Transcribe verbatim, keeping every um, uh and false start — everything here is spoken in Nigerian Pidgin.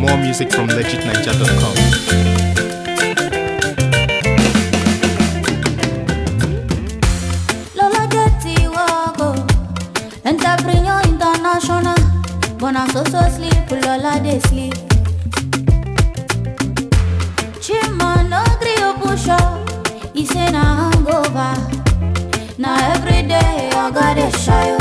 More music from legit niger dot com. Lola Getty Wago, Entrepreneur International. Bona so so sleep, Lola they sleep. Chima no grill push up, he say na hangover. Now every day I gotta show you.